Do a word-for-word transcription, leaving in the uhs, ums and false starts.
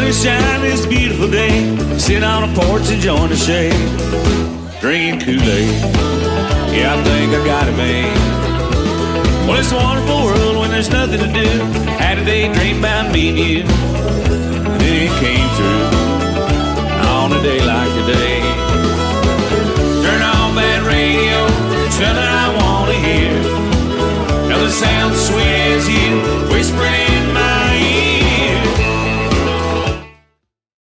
shine this beautiful day. Sit on a porch enjoying the shade, drinking Kool-Aid. Yeah, I think I got it made. Well, it's a wonderful world when there's nothing to do. Had a daydream about meeting you, and then it came true.